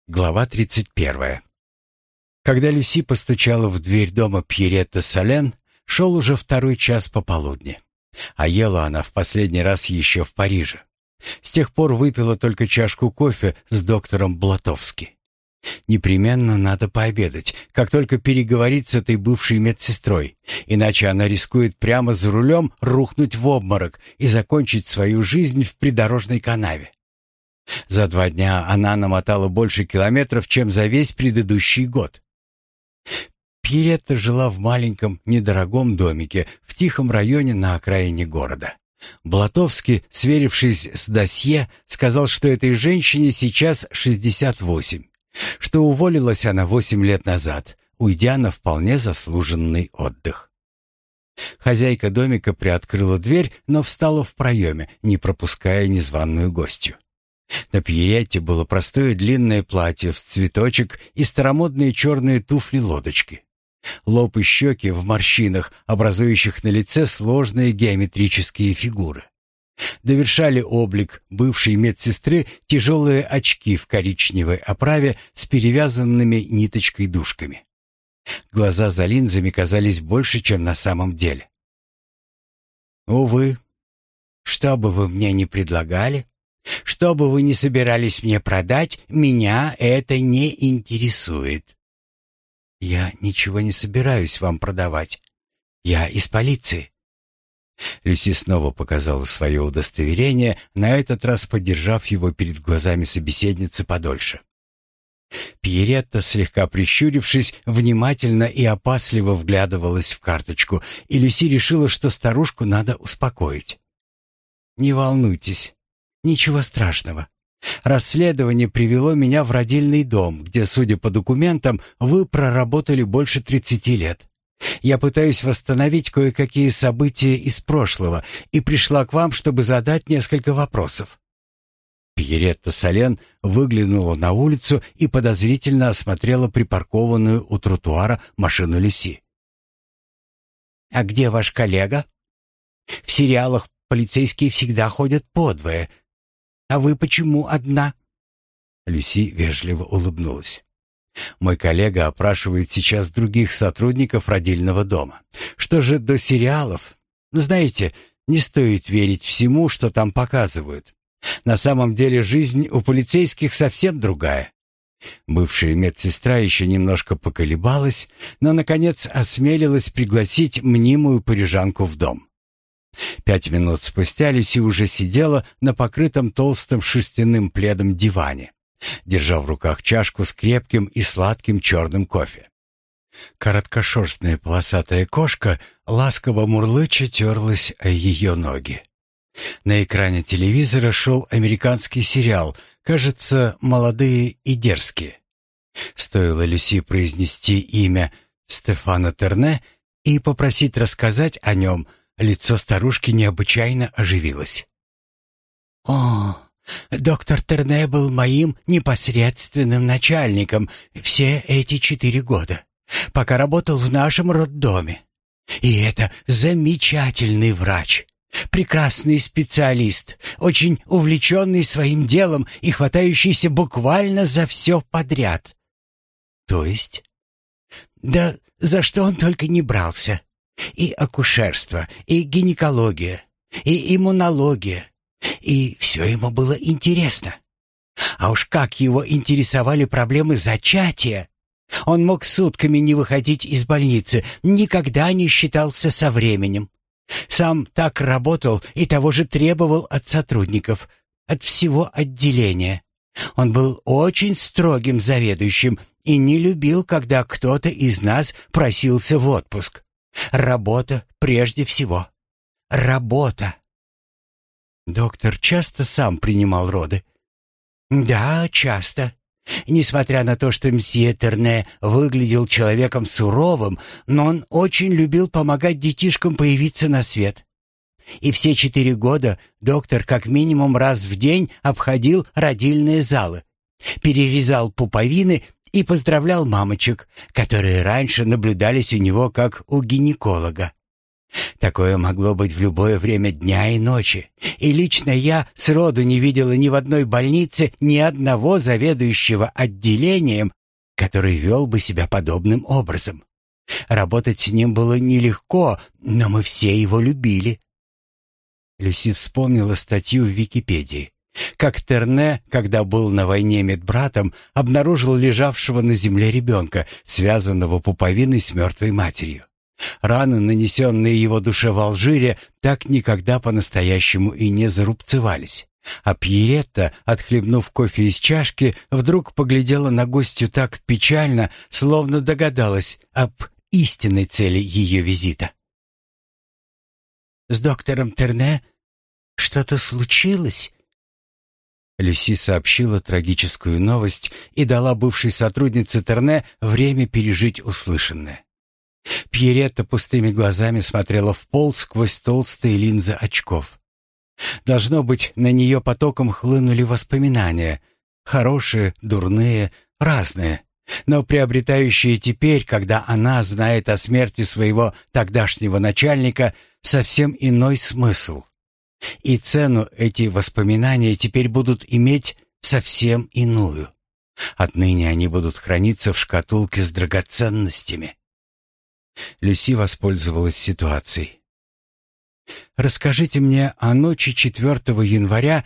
Глава 31. Когда Люси постучала в дверь дома Пьеретта Солен, шел уже второй час пополудни. А ела она в последний раз еще в Париже. С тех пор выпила только чашку кофе с доктором Блатовски. Непременно надо пообедать, как только переговорить с этой бывшей медсестрой, иначе она рискует прямо за рулем рухнуть в обморок и закончить свою жизнь в придорожной канаве. За 2 дня она намотала больше километров, чем за весь предыдущий год. Пьеретта жила в маленьком, недорогом домике в тихом районе на окраине города. Блатовский, сверившись с досье, сказал, что этой женщине сейчас 68, что уволилась она 8 лет назад, уйдя на вполне заслуженный отдых. Хозяйка домика приоткрыла дверь, но встала в проеме, не пропуская незваную гостью. На Пьеретте было простое длинное платье в цветочек и старомодные черные туфли-лодочки. Лоб и щеки в морщинах, образующих на лице сложные геометрические фигуры. Довершали облик бывшей медсестры тяжелые очки в коричневой оправе с перевязанными ниточкой дужками. Глаза за линзами казались больше, чем на самом деле. «Увы, что бы вы мне ни предлагали, что бы вы ни собирались мне продать, меня это не интересует». «Я ничего не собираюсь вам продавать. Я из полиции». Люси снова показала свое удостоверение, на этот раз подержав его перед глазами собеседницы подольше. Пьеретта, слегка прищурившись, внимательно и опасливо вглядывалась в карточку, и Люси решила, что старушку надо успокоить. «Не волнуйтесь. Ничего страшного. Расследование привело меня в родильный дом, где, судя по документам, вы проработали больше 30 лет. Я пытаюсь восстановить кое-какие события из прошлого и пришла к вам, чтобы задать несколько вопросов». Пьеретта Солен выглянула на улицу и подозрительно осмотрела припаркованную у тротуара машину Люси. «А где ваш коллега? В сериалах полицейские всегда ходят подвое. А вы почему одна?» Люси вежливо улыбнулась. «Мой коллега опрашивает сейчас других сотрудников родильного дома. Что же до сериалов? Знаете, не стоит верить всему, что там показывают. На самом деле жизнь у полицейских совсем другая». Бывшая медсестра еще немножко поколебалась, но, наконец, осмелилась пригласить мнимую парижанку в дом. 5 минут спустя Люси уже сидела на покрытом толстым шерстяным пледом диване, держа в руках чашку с крепким и сладким черным кофе. Короткошерстная полосатая кошка ласково мурлыча терлась о ее ноги. На экране телевизора шел американский сериал, кажется, «Молодые и дерзкие». Стоило Люси произнести имя Стефана Терне и попросить рассказать о нем, лицо старушки необычайно оживилось. «О, доктор Терне был моим непосредственным начальником все эти 4 года, пока работал в нашем роддоме. И это замечательный врач, прекрасный специалист, очень увлеченный своим делом и хватающийся буквально за все подряд». «То есть?» «Да за что он только не брался. И акушерство, и гинекология, и иммунология. И все ему было интересно. А уж как его интересовали проблемы зачатия! Он мог сутками не выходить из больницы, никогда не считался со временем. Сам так работал и того же требовал от сотрудников, от всего отделения. Он был очень строгим заведующим и не любил, когда кто-то из нас просился в отпуск. Работа прежде всего. Работа». «Доктор часто сам принимал роды?» «Да, часто. Несмотря на то, что мсье Терне выглядел человеком суровым, но он очень любил помогать детишкам появиться на свет. И все 4 года доктор как минимум раз в день обходил родильные залы, перерезал пуповины и поздравлял мамочек, которые раньше наблюдались у него как у гинеколога. Такое могло быть в любое время дня и ночи. И лично я сроду не видела ни в одной больнице ни одного заведующего отделением, который вел бы себя подобным образом. Работать с ним было нелегко, но мы все его любили. Люси вспомнила статью в Википедии. Как Терне, когда был на войне медбратом, обнаружил лежавшего на земле ребенка, связанного пуповиной с мертвой матерью. Раны, нанесенные его душе в Алжире, так никогда по-настоящему и не зарубцевались. А Пьеретта, отхлебнув кофе из чашки, вдруг поглядела на гостью так печально, словно догадалась об истинной цели ее визита. «С доктором Терне что-то случилось?» Люси сообщила трагическую новость и дала бывшей сотруднице Терне время пережить услышанное. Пьеретта пустыми глазами смотрела в пол сквозь толстые линзы очков. Должно быть, на нее потоком хлынули воспоминания. Хорошие, дурные, разные. Но приобретающие теперь, когда она знает о смерти своего тогдашнего начальника, совсем иной смысл. И цену эти воспоминания теперь будут иметь совсем иную. Отныне они будут храниться в шкатулке с драгоценностями. Люси воспользовалась ситуацией. «Расскажите мне о ночи 4 января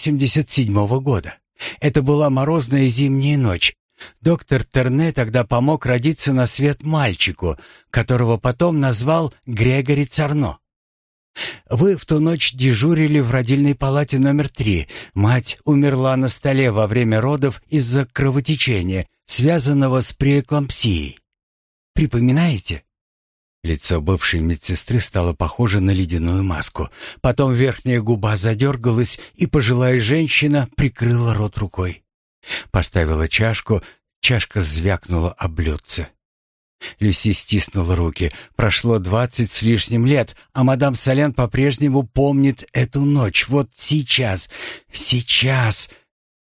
87 года. Это была морозная зимняя ночь. Доктор Терне тогда помог родиться на свет мальчику, которого потом назвал Грегори Царно. Вы в ту ночь дежурили в родильной палате номер 3. Мать умерла на столе во время родов из-за кровотечения, связанного с преэклампсией. Припоминаете?» Лицо бывшей медсестры стало похоже на ледяную маску. Потом верхняя губа задергалась, и пожилая женщина прикрыла рот рукой. Поставила чашку, чашка звякнула об блюдце. Люси стиснула руки. Прошло 20 с лишним лет, а мадам Солен по-прежнему помнит эту ночь. Вот сейчас, сейчас.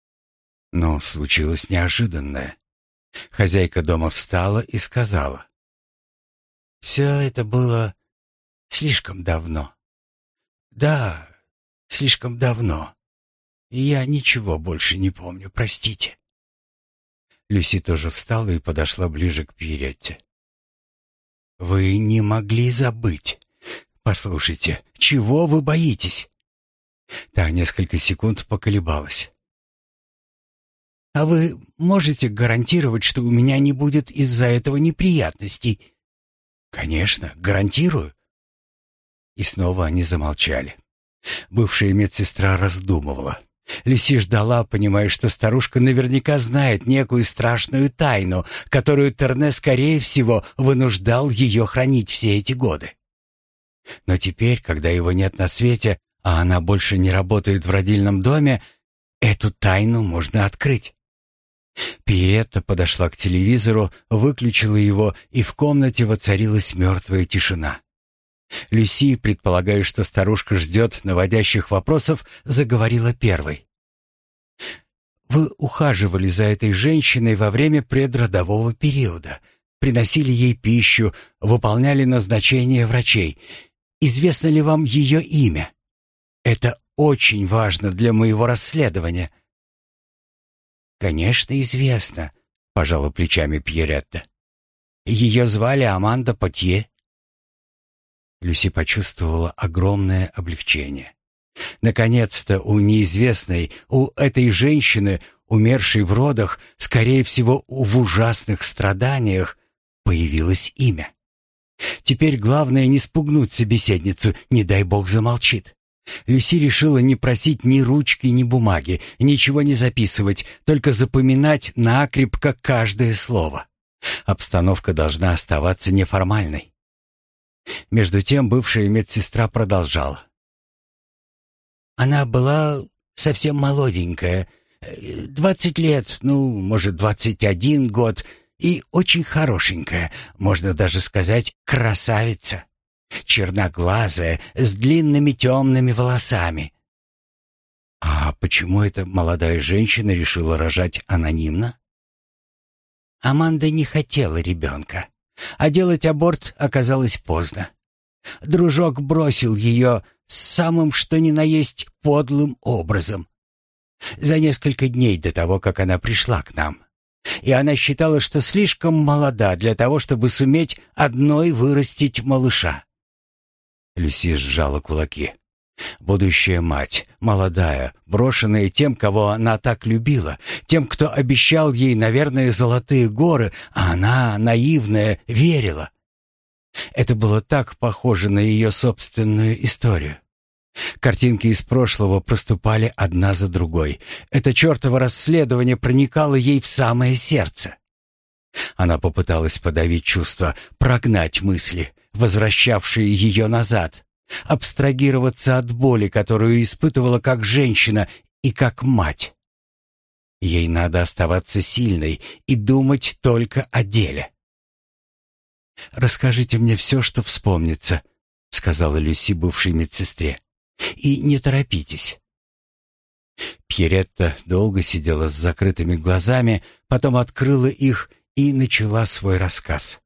Но случилось неожиданное. Хозяйка дома встала и сказала: «Все это было слишком давно. Да, слишком давно. И я ничего больше не помню, простите». Люси тоже встала и подошла ближе к Пьеретте. «Вы не могли забыть. Послушайте, чего вы боитесь?» Та несколько секунд поколебалась. «А вы можете гарантировать, что у меня не будет из-за этого неприятностей?» «Конечно, гарантирую». И снова они замолчали. Бывшая медсестра раздумывала. Люси ждала, понимая, что старушка наверняка знает некую страшную тайну, которую Терне, скорее всего, вынуждал ее хранить все эти годы. Но теперь, когда его нет на свете, а она больше не работает в родильном доме, эту тайну можно открыть. Пьеретта подошла к телевизору, выключила его, и в комнате воцарилась мертвая тишина. Люси, предполагая, что старушка ждет наводящих вопросов, заговорила первой. «Вы ухаживали за этой женщиной во время предродового периода, приносили ей пищу, выполняли назначения врачей. Известно ли вам ее имя? Это очень важно для моего расследования». «Конечно, известно», — пожала плечами Пьеретта. «Ее звали Аманда Потье». Люси почувствовала огромное облегчение. Наконец-то у неизвестной, у этой женщины, умершей в родах, скорее всего, в ужасных страданиях, появилось имя. Теперь главное не спугнуть собеседницу, не дай бог замолчит. Люси решила не просить ни ручки, ни бумаги, ничего не записывать, только запоминать накрепко каждое слово. Обстановка должна оставаться неформальной. Между тем бывшая медсестра продолжала. Она была совсем молоденькая, 20 лет, может, 21 год, и очень хорошенькая, можно даже сказать, красавица. Черноглазая, с длинными темными волосами. А почему эта молодая женщина решила рожать анонимно? Аманда не хотела ребенка, а делать аборт оказалось поздно. Дружок бросил ее самым что ни на есть подлым образом. За несколько дней до того, как она пришла к нам. И она считала, что слишком молода для того, чтобы суметь одной вырастить малыша. Люси сжала кулаки. Будущая мать, молодая, брошенная тем, кого она так любила, тем, кто обещал ей, наверное, золотые горы, а она, наивная, верила. Это было так похоже на ее собственную историю. Картинки из прошлого проступали одна за другой. Это чертово расследование проникало ей в самое сердце. Она попыталась подавить чувства, прогнать мысли, возвращавшие ее назад, абстрагироваться от боли, которую испытывала как женщина и как мать. Ей надо оставаться сильной и думать только о деле. «Расскажите мне все, что вспомнится», — сказала Люси бывшей медсестре. «И не торопитесь». Пьеретта долго сидела с закрытыми глазами, потом открыла их и начала свой рассказ.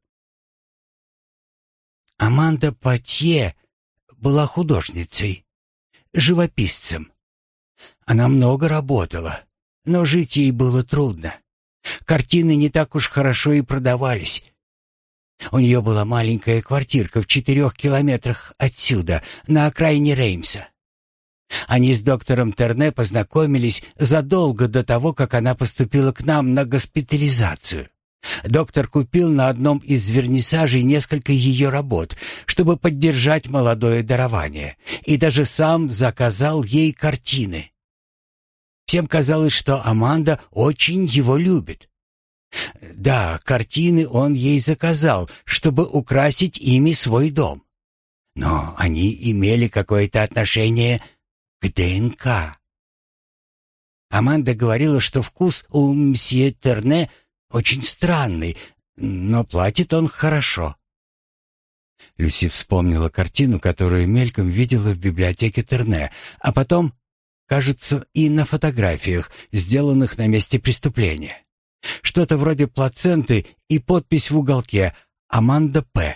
Аманда Патье была художницей, живописцем. Она много работала, но жить ей было трудно. Картины не так уж хорошо и продавались. У нее была маленькая квартирка в 4 километрах отсюда, на окраине Реймса. Они с доктором Терне познакомились задолго до того, как она поступила к нам на госпитализацию. Доктор купил на одном из вернисажей несколько ее работ, чтобы поддержать молодое дарование, и даже сам заказал ей картины. Всем казалось, что Аманда очень его любит. Да, картины он ей заказал, чтобы украсить ими свой дом. Но они имели какое-то отношение к ДНК. Аманда говорила, что вкус у мсье Терне очень странный, но платит он хорошо. Люси вспомнила картину, которую мельком видела в библиотеке Терне, а потом, кажется, и на фотографиях, сделанных на месте преступления. Что-то вроде плаценты и подпись в уголке «Аманда П».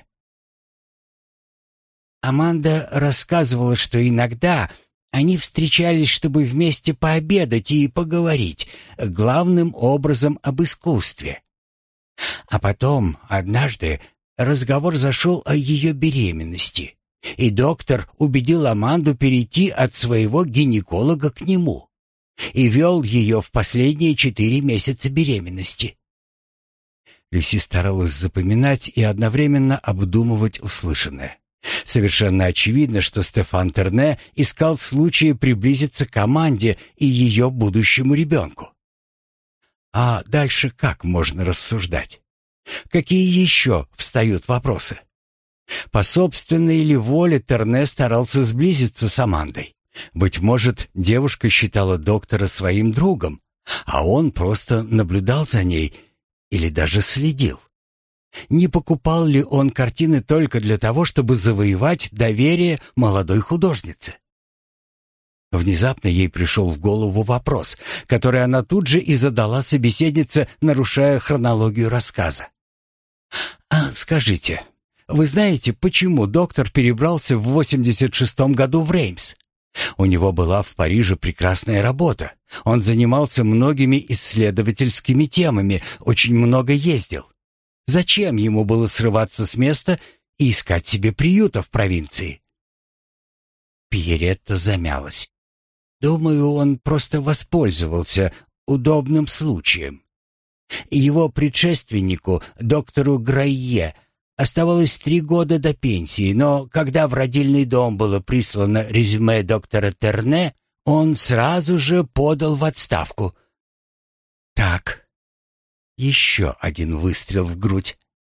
Аманда рассказывала, что иногда они встречались, чтобы вместе пообедать и поговорить, главным образом об искусстве. А потом, однажды, разговор зашел о ее беременности, и доктор убедил Аманду перейти от своего гинеколога к нему и вел ее в последние 4 месяца беременности. Люси старалась запоминать и одновременно обдумывать услышанное. Совершенно очевидно, что Стефан Терне искал случая приблизиться к Аманде и ее будущему ребенку. А дальше как можно рассуждать? Какие еще встают вопросы? По собственной ли воле Терне старался сблизиться с Амандой? Быть может, девушка считала доктора своим другом, а он просто наблюдал за ней или даже следил. Не покупал ли он картины только для того, чтобы завоевать доверие молодой художницы? Внезапно ей пришел в голову вопрос, который она тут же и задала собеседнице, нарушая хронологию рассказа. «А скажите, вы знаете, почему доктор перебрался в 86-м году в Реймс? У него была в Париже прекрасная работа. Он занимался многими исследовательскими темами, очень много ездил. Зачем ему было срываться с места и искать себе приюта в провинции?» Пьеретта замялась. «Думаю, он просто воспользовался удобным случаем. Его предшественнику, доктору Грайе, оставалось 3 года до пенсии, но когда в родильный дом было прислано резюме доктора Терне, он сразу же подал в отставку. Так, еще один выстрел в грудь.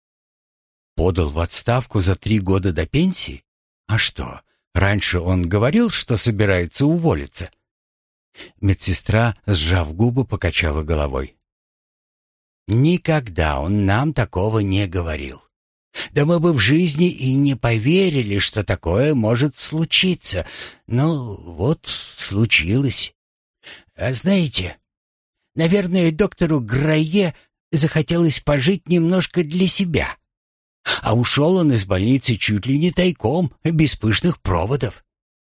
Подал в отставку за 3 года до пенсии? А что, раньше он говорил, что собирается уволиться? Медсестра, сжав губы, покачала головой. Никогда он нам такого не говорил. Да мы бы в жизни и не поверили, что такое может случиться. Но вот случилось. А знаете, наверное, доктору Грайе захотелось пожить немножко для себя. А ушел он из больницы чуть ли не тайком, без пышных проводов.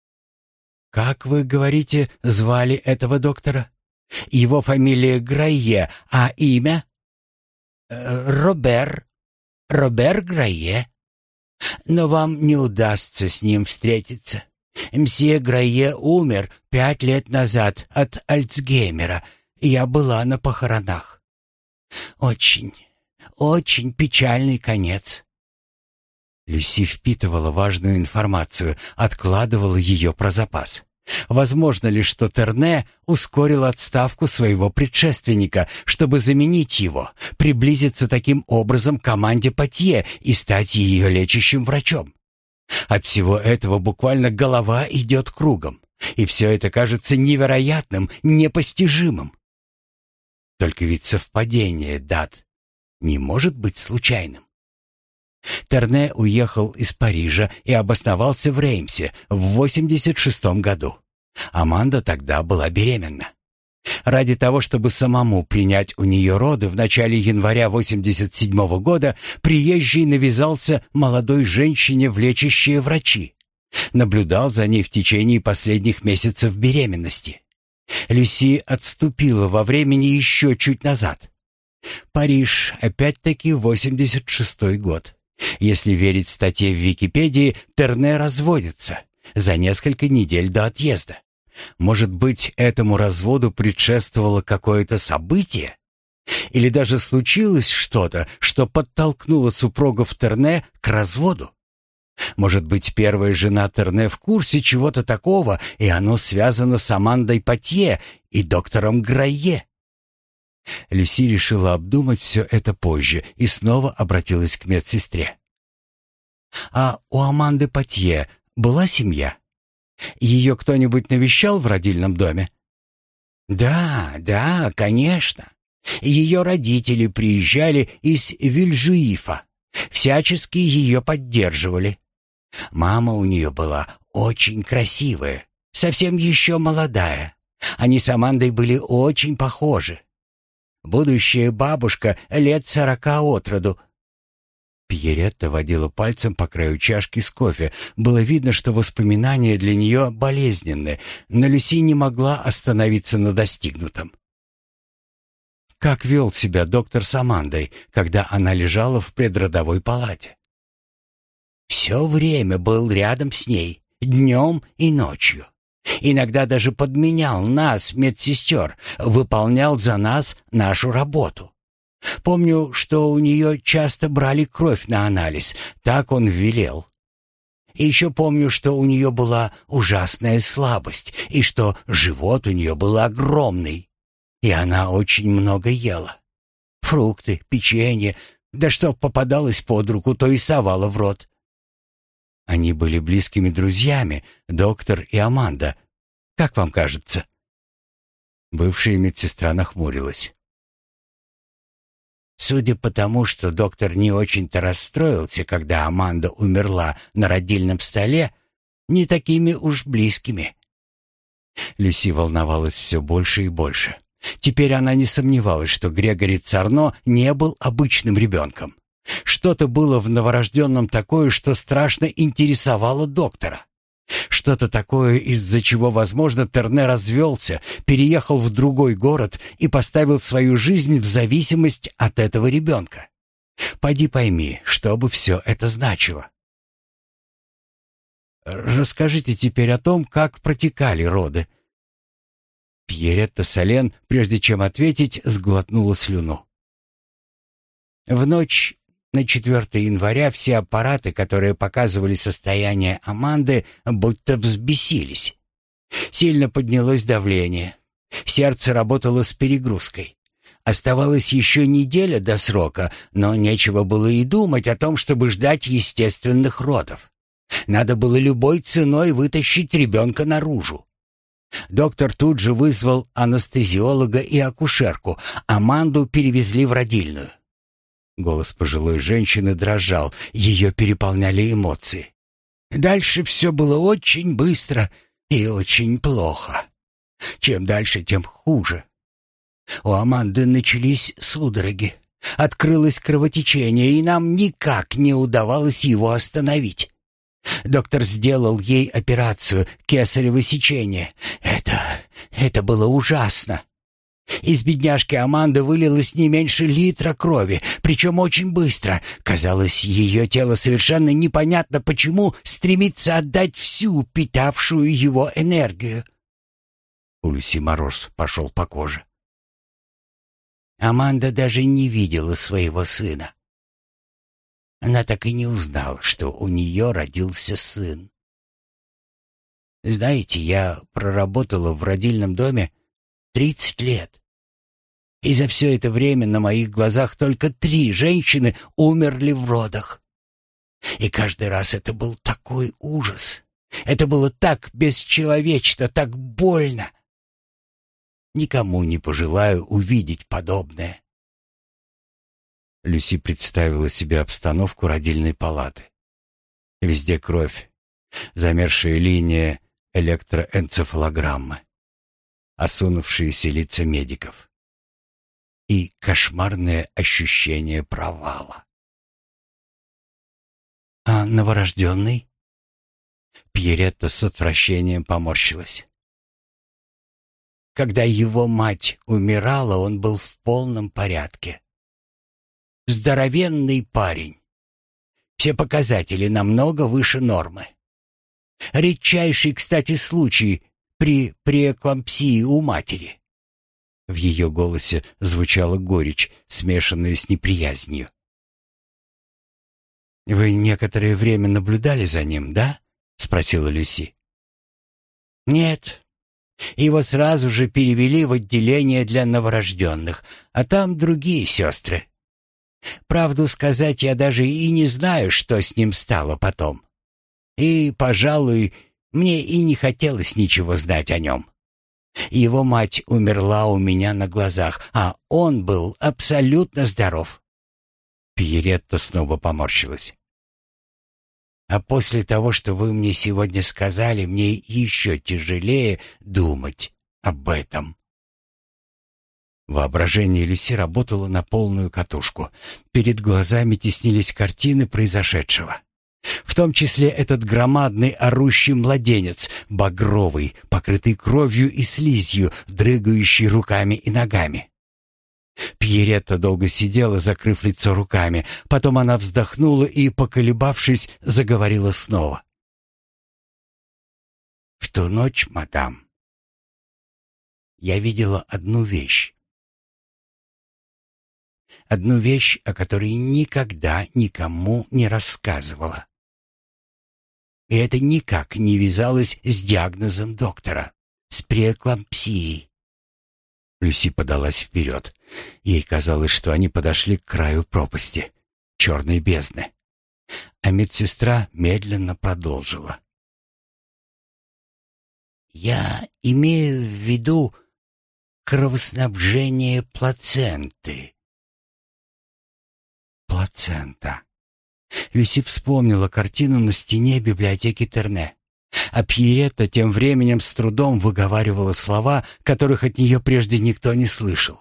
Как вы говорите, звали этого доктора? Его фамилия Грайе, а имя? Робер. Робер Грайе. Но вам не удастся с ним встретиться. Мсье Грайе умер 5 лет назад от Альцгеймера. Я была на похоронах. Очень, очень печальный конец. Люси впитывала важную информацию, откладывала ее про запас. Возможно ли, что Терне ускорил отставку своего предшественника, чтобы заменить его, приблизиться таким образом к команде Патье и стать ее лечащим врачом? От всего этого буквально голова идет кругом, и все это кажется невероятным, непостижимым. Только ведь совпадение дат не может быть случайным. Терне уехал из Парижа и обосновался в Реймсе в 86-м году. Аманда тогда была беременна. Ради того, чтобы самому принять у нее роды в начале января 87-го года, приезжий навязался молодой женщине в лечащие врачи. Наблюдал за ней в течение последних месяцев беременности. Люси отступила во времени еще чуть назад. Париж, опять-таки 86-й год. Если верить статье в Википедии, Терне разводится за несколько недель до отъезда. Может быть, этому разводу предшествовало какое-то событие? Или даже случилось что-то, что подтолкнуло супругов Терне к разводу? Может быть, первая жена Терне в курсе чего-то такого, и оно связано с Амандой Патье и доктором Грайе? Люси решила обдумать все это позже и снова обратилась к медсестре. «А у Аманды Патье была семья? Ее кто-нибудь навещал в родильном доме?» «Да, конечно. Ее родители приезжали из Вильжуифа, всячески ее поддерживали. Мама у нее была очень красивая, совсем еще молодая. Они с Амандой были очень похожи. Будущая бабушка лет 40 от роду». Пьеретта водила пальцем по краю чашки с кофе. Было видно, что воспоминания для нее болезненны, но Люси не могла остановиться на достигнутом. Как вел себя доктор с Амандой, когда она лежала в предродовой палате? Все время был рядом с ней, днем и ночью. Иногда даже подменял нас, медсестер, выполнял за нас нашу работу. Помню, что у нее часто брали кровь на анализ, так он велел. И еще помню, что у нее была ужасная слабость, и что живот у нее был огромный, и она очень много ела. Фрукты, печенье, да что попадалось под руку, то и совала в рот. Они были близкими друзьями, доктор и Аманда. Как вам кажется?» Бывшая медсестра нахмурилась. «Судя по тому, что доктор не очень-то расстроился, когда Аманда умерла на родильном столе, не такими уж близкими». Люси волновалась все больше и больше. Теперь она не сомневалась, что Грегори Царно не был обычным ребенком. Что-то было в новорожденном такое, что страшно интересовало доктора. Что-то такое, из-за чего, возможно, Терне развелся, переехал в другой город и поставил свою жизнь в зависимость от этого ребенка. Поди пойми, что бы все это значило. Расскажите теперь о том, как протекали роды. Пьеретта Солен, прежде чем ответить, сглотнула слюну. В ночь на 4 января все аппараты, которые показывали состояние Аманды, будто взбесились. Сильно поднялось давление. Сердце работало с перегрузкой. Оставалась еще неделя до срока, но нечего было и думать о том, чтобы ждать естественных родов. Надо было любой ценой вытащить ребенка наружу. Доктор тут же вызвал анестезиолога и акушерку. Аманду перевезли в родильную. Голос пожилой женщины дрожал, ее переполняли эмоции. Дальше все было очень быстро и очень плохо. Чем дальше, тем хуже. У Аманды начались судороги. Открылось кровотечение, и нам никак не удавалось его остановить. Доктор сделал ей операцию, кесарево сечение. Это было ужасно. Из бедняжки Аманды вылилось не меньше литра крови, причем очень быстро. Казалось, ее тело совершенно непонятно почему стремится отдать всю питавшую его энергию. У Люси мороз пошел по коже. Аманда даже не видела своего сына. Она так и не узнала, что у нее родился сын. Знаете, я проработала в родильном доме 30 лет. И за все это время на моих глазах только 3 женщины умерли в родах. И каждый раз это был такой ужас. Это было так бесчеловечно, так больно. Никому не пожелаю увидеть подобное. Люси представила себе обстановку родильной палаты. Везде кровь, замерзшая линия электроэнцефалограммы, осунувшиеся лица медиков и кошмарное ощущение провала. А новорожденный? Пьеретта с отвращением поморщилась. Когда его мать умирала, он был в полном порядке. Здоровенный парень. Все показатели намного выше нормы. Редчайший, кстати, случай при преэклампсии у матери. В ее голосе звучала горечь, смешанная с неприязнью. «Вы некоторое время наблюдали за ним, да?» — спросила Люси. «Нет. Его сразу же перевели в отделение для новорожденных, а там другие сестры. Правду сказать, я даже и не знаю, что с ним стало потом. И, пожалуй, мне и не хотелось ничего знать о нем. Его мать умерла у меня на глазах, а он был абсолютно здоров». Пьеретта снова поморщилась. «А после того, что вы мне сегодня сказали, мне еще тяжелее думать об этом». Воображение Люси работало на полную катушку. Перед глазами теснились картины произошедшего. В том числе этот громадный орущий младенец, багровый, покрытый кровью и слизью, дрыгающий руками и ногами. Пьеретта долго сидела, закрыв лицо руками. Потом она вздохнула и, поколебавшись, заговорила снова. «В ту ночь, мадам, я видела одну вещь. Одну вещь, о которой никогда никому не рассказывала. И это никак не вязалось с диагнозом доктора, с преэклампсией». Люси подалась вперед. Ей казалось, что они подошли к краю пропасти, черной бездны. А медсестра медленно продолжила. «Я имею в виду кровоснабжение плаценты». Плацента. Люси вспомнила картину на стене библиотеки Терне. А Пьеретта тем временем с трудом выговаривала слова, которых от нее прежде никто не слышал.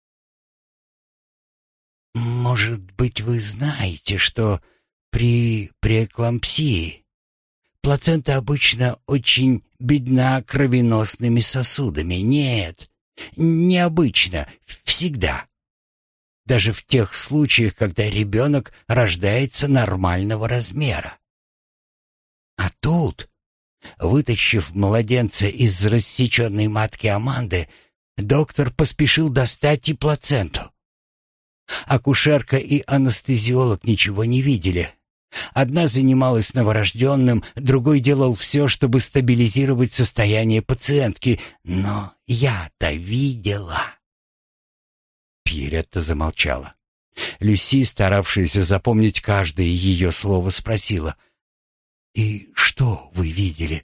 «Может быть, вы знаете, что при преэклампсии плацента обычно очень бедна кровеносными сосудами? Нет, необычно, всегда. Даже в тех случаях, когда ребенок рождается нормального размера. А тут, вытащив младенца из рассеченной матки Аманды, доктор поспешил достать и плаценту. Акушерка и анестезиолог ничего не видели. Одна занималась новорожденным, другой делал все, чтобы стабилизировать состояние пациентки. Но я-то видела. Пьеретта замолчала. Люси, старавшаяся запомнить каждое ее слово, спросила: «И что вы видели?»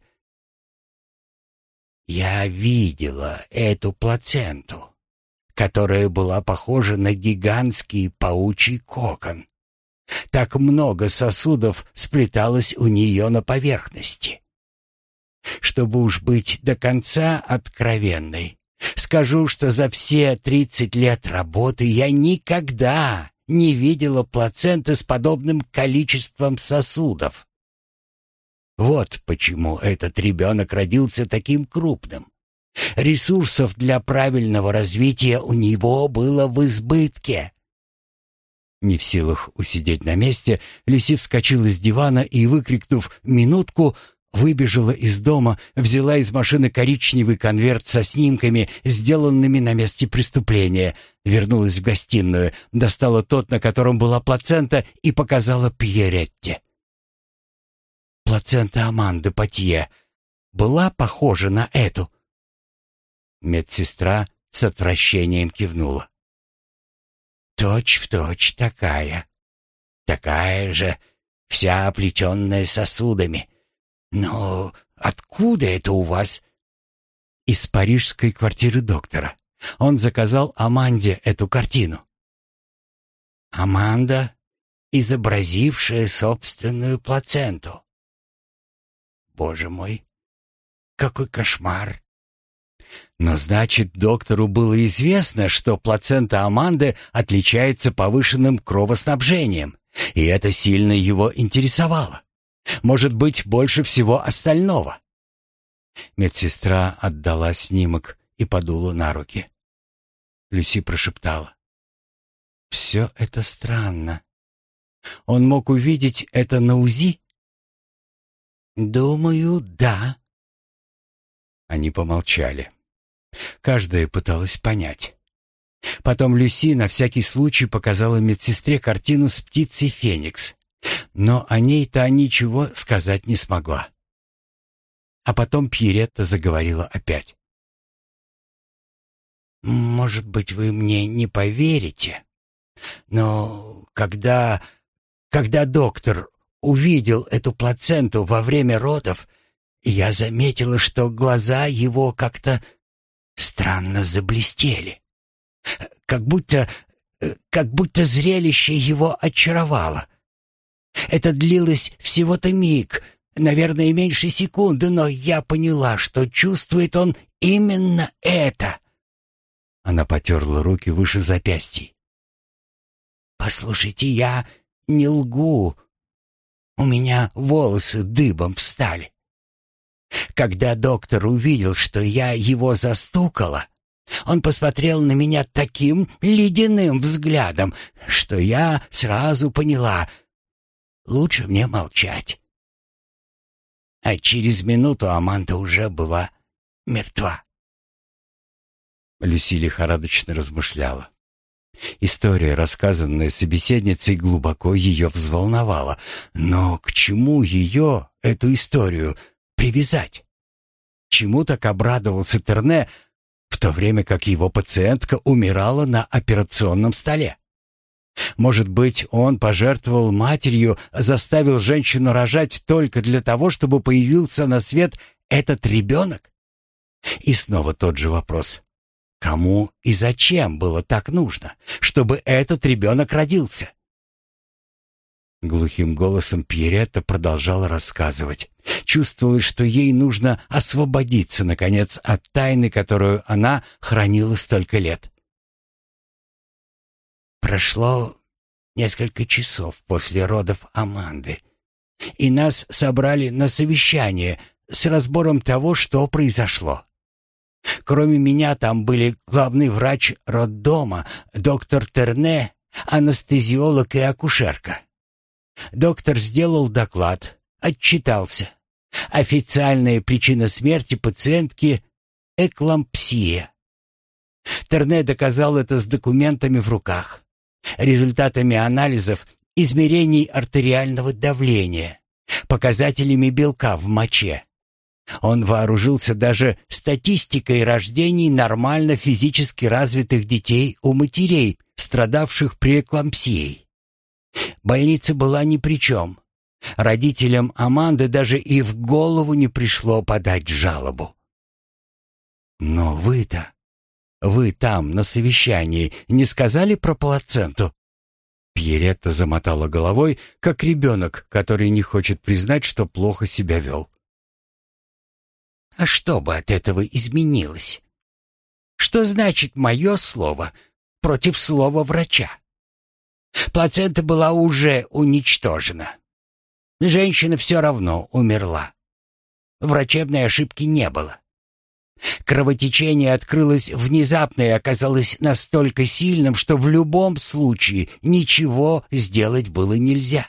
«Я видела эту плаценту, которая была похожа на гигантский паучий кокон. Так много сосудов сплеталось у нее на поверхности. Чтобы уж быть до конца откровенной, Скажу, что за все 30 лет работы я никогда не видела плаценты с подобным количеством сосудов. Вот почему этот ребенок родился таким крупным. Ресурсов для правильного развития у него было в избытке. Не в силах усидеть на месте, Люси вскочила с дивана и, выкрикнув «минутку», выбежала из дома, взяла из машины коричневый конверт со снимками, сделанными на месте преступления, вернулась в гостиную, достала тот, на котором была плацента, и показала Пьеретте. Плацента Аманды Патье была похожа на эту. Медсестра с отвращением кивнула. Точь-в-точь такая. Такая же, вся оплетенная сосудами. Но откуда это у вас? Из парижской квартиры доктора. Он заказал Аманде эту картину. Аманда, изобразившая собственную плаценту. Боже мой, какой кошмар! Но значит, доктору было известно, что плацента Аманды отличается повышенным кровоснабжением, и это сильно его интересовало. Может быть, больше всего остального. Медсестра отдала снимок и подула на руки. Люси прошептала: «Все это странно. Он мог увидеть это на УЗИ?» «Думаю, да». Они помолчали. Каждая пыталась понять. Потом Люси на всякий случай показала медсестре картину с птицей Феникс, но о ней-то ничего сказать не смогла. А потом Пьеретта заговорила опять. «Может быть, вы мне не поверите, но когда доктор увидел эту плаценту во время родов, я заметила, что глаза его как-то странно заблестели. Как будто зрелище его очаровало. Это длилось всего-то миг, наверное, меньше секунды, но я поняла, что чувствует он именно это». Она потерла руки выше запястий. «Послушайте, я не лгу. У меня волосы дыбом встали. Когда доктор увидел, что я его застукала, он посмотрел на меня таким ледяным взглядом, что я сразу поняла — лучше мне молчать. А через минуту Аманда уже была мертва». Люси лихорадочно размышляла. История, рассказанная собеседницей, глубоко ее взволновала. Но к чему ее, эту историю, привязать? Чему так обрадовался Терне, в то время как его пациентка умирала на операционном столе? Может быть, он пожертвовал матерью, заставил женщину рожать только для того, чтобы появился на свет этот ребенок? И снова тот же вопрос. Кому и зачем было так нужно, чтобы этот ребенок родился? Глухим голосом Пьеретта продолжала рассказывать. Чувствовалось, что ей нужно освободиться, наконец, от тайны, которую она хранила столько лет. Прошло несколько часов после родов Аманды, и нас собрали на совещание с разбором того, что произошло. Кроме меня там были главный врач роддома, доктор Терне, анестезиолог и акушерка. Доктор сделал доклад, отчитался. Официальная причина смерти пациентки — эклампсия. Терне доказал это с документами в руках, результатами анализов, измерений артериального давления, показателями белка в моче. Он вооружился даже статистикой рождений нормально физически развитых детей у матерей, страдавших преэклампсией. Больница была ни при чем. Родителям Аманды даже и в голову не пришло подать жалобу. Но вы там, на совещании, не сказали про плаценту? Пьеретта замотала головой, как ребенок, который не хочет признать, что плохо себя вел. А что бы от этого изменилось? Что значит мое слово против слова врача? Плацента была уже уничтожена. Женщина все равно умерла. Врачебной ошибки не было. Кровотечение открылось внезапно и оказалось настолько сильным, что в любом случае ничего сделать было нельзя.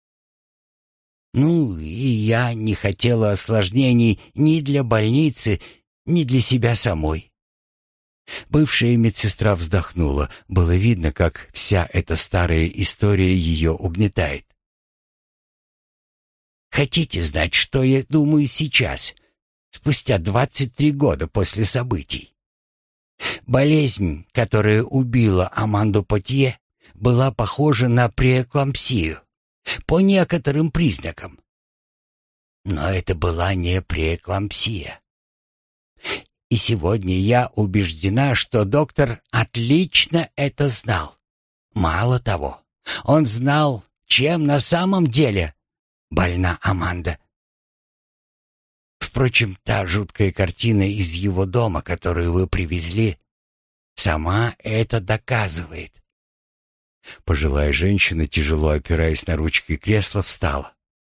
Ну, и я не хотела осложнений ни для больницы, ни для себя самой. Бывшая медсестра вздохнула. Было видно, как вся эта старая история ее угнетает. Хотите знать, что я думаю сейчас, спустя 23 года после событий? Болезнь, которая убила Аманду Потье, была похожа на преэклампсию по некоторым признакам. Но это была не преэклампсия. И сегодня я убеждена, что доктор отлично это знал. Мало того, он знал, чем на самом деле больна Аманда. Впрочем, та жуткая картина из его дома, которую вы привезли, сама это доказывает. Пожилая женщина, тяжело опираясь на ручки кресла, встала.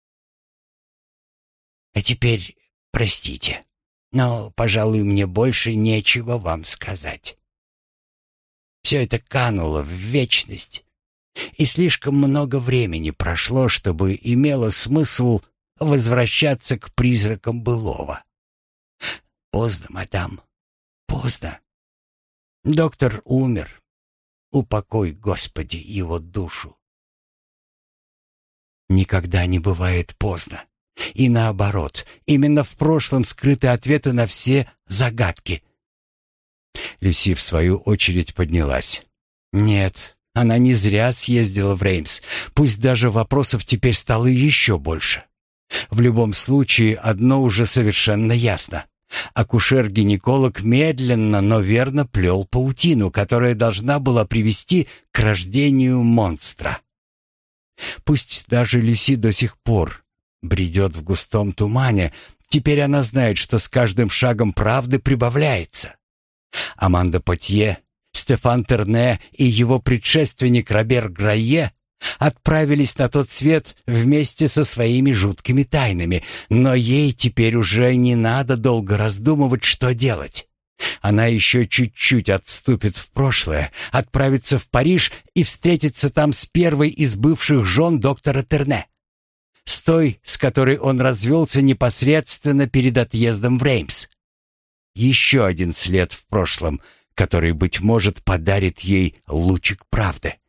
А теперь простите, но, пожалуй, мне больше нечего вам сказать. Все это кануло в вечность, и слишком много времени прошло, чтобы имело смысл возвращаться к призракам былого. Поздно, мадам, поздно. Доктор умер. Упокой, Господи, его душу. Никогда не бывает поздно. И наоборот, именно в прошлом скрыты ответы на все загадки. Люси, в свою очередь, поднялась. Нет, она не зря съездила в Реймс. Пусть даже вопросов теперь стало еще больше. В любом случае, одно уже совершенно ясно. Акушер-гинеколог медленно, но верно плел паутину, которая должна была привести к рождению монстра. Пусть даже Люси до сих пор бредет в густом тумане, теперь она знает, что с каждым шагом правды прибавляется. Аманда Потье, Стефан Терне и его предшественник Робер Грайе отправились на тот свет вместе со своими жуткими тайнами, но ей теперь уже не надо долго раздумывать, что делать. Она еще чуть-чуть отступит в прошлое, отправится в Париж и встретится там с первой из бывших жен доктора Терне, с той, с которой он развелся непосредственно перед отъездом в Реймс. Еще один след в прошлом, который, быть может, подарит ей лучик правды.